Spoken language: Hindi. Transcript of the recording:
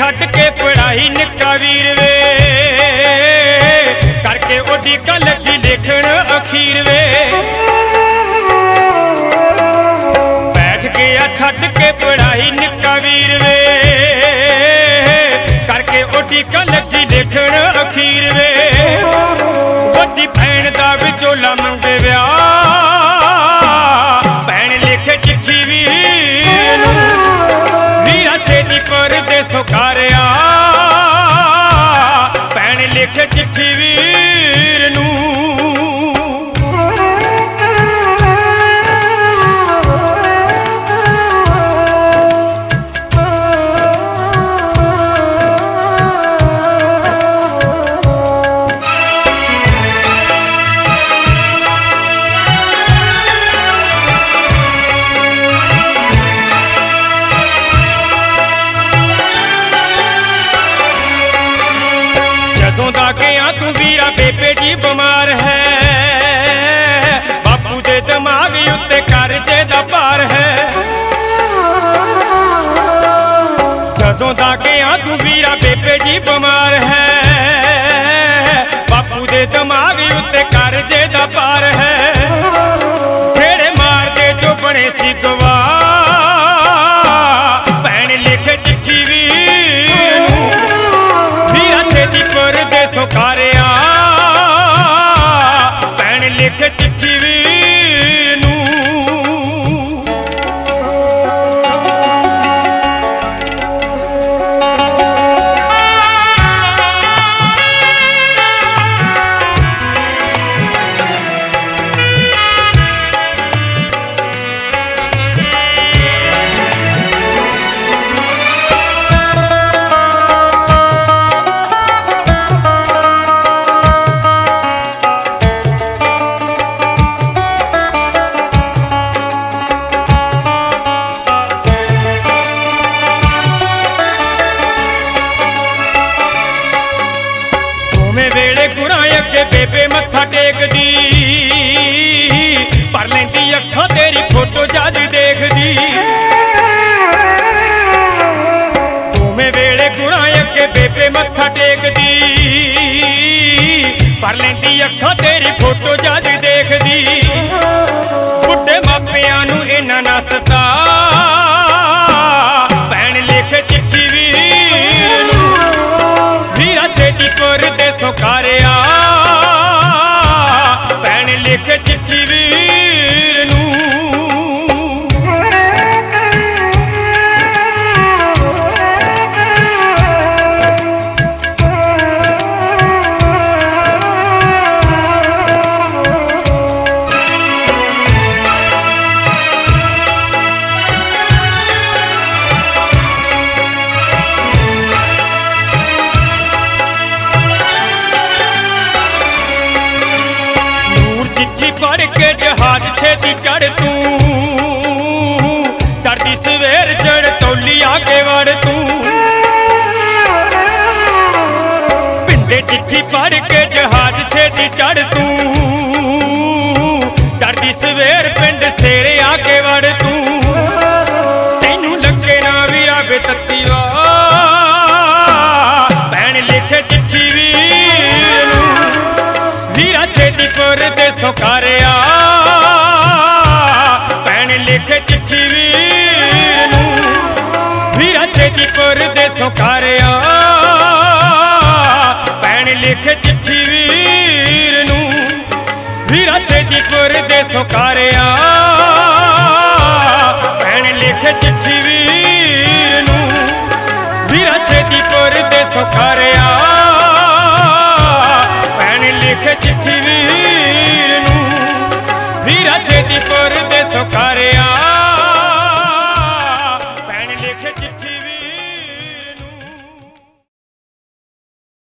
छट के पढ़ाई निक्का वीर वे करके ओडी कल की लिखण अखीर वे बैठ गया छट के पढ़ाई निक्का वीर वे करके ओडी कल की लिखण अखीर वे वड्डी भैन दा विचोला मंगे विआह भैन लिखे चिट्ठी वीर नूं वीरा छेती परदेसों घर आ भैन लिखे चिट्ठी वीर नूं तू वीरा बेबे जी बीमार है बापू दे दिमाग उत्ते कर्जे दा भार है जदों दा गया तू वीरा बेबे जी बीमार है बापू दे दिमाग उत्ते कर्जे दा भार है फेरे मार दे जो बने सी गवाह भैन लिखे चिट्ठी वीर नूं वीरा छेती परदेसों घर आ भैन लिखे चिट्ठी वीर नूं बेबे मत्था टेकदी पर लेंदी अखा तेरी फोटो जद देखदी तुमे वेले गुणा अगे बेबे मत्था टेकदी पर लेंदी अखा तेरी फोटो जद देखदी बुढ़े मापियां नूं इन्हां ना सता भैन लिखे चिट्ठी वीर नूं वीरा छेती परदेसों घर आ लिखे चिट्ठी वीर नूं पढ़ के जहाज छेती चढ़ तू चढ़ती सवेर चढ़ तौलिया के वड़ तू पिंडे चिट्ठी पढ़ के जहाज छेती चढ़ तू चढ़ती सवेर पिंड सेरे आके वड़ तू तेनू लगे ना वीरा बेतत्ती भैन लिखे चिट्ठी वीर नूं वीरा छेती परदेसों घर आ भैन लिखे चिट्ठी वीर नूं वीरा छेती परदेसों घर आ भैन लिखे चिट्ठी वीर नूं वीरा छेती परदेसों घर आ भैन लिखे चिट्ठी वीर नूं वीरा छेती परदेसों घर आ भैन लिखे चिट्ठी वीर नूं वीरा छेती परदेसों घर आ